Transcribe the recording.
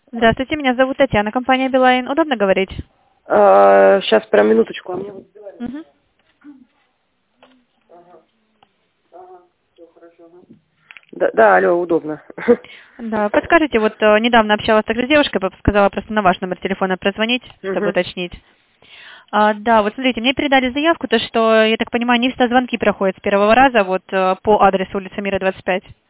Здравствуйте, меня зовут Татьяна, компания Билайн. Удобно говорить? Сейчас, прям минуточку. Мгм. Да, алло, удобно. Да, подскажите, вот недавно общалась также с девушкой, сказала просто на ваш номер телефона прозвонить, чтобы Мгм. уточнить. Да, вот смотрите, мне передали заявку, то что, я так понимаю, не все звонки проходят с первого раза, вот по адресу улица Мира, 25.